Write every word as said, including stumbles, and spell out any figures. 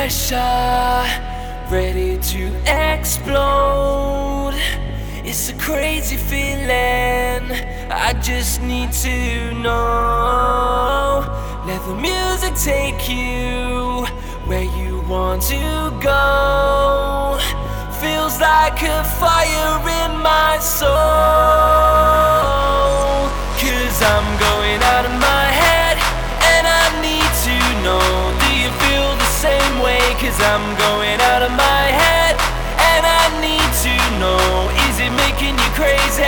pressure, ready to explode. It's a crazy feeling, I just need to know. Let the music take you where you want to go. Feels like a fire in my soul. Cause I'm going out of my head, and I need to know, do you feel the same way? Cause I'm going out of my head, and I need to know, is it making you crazy?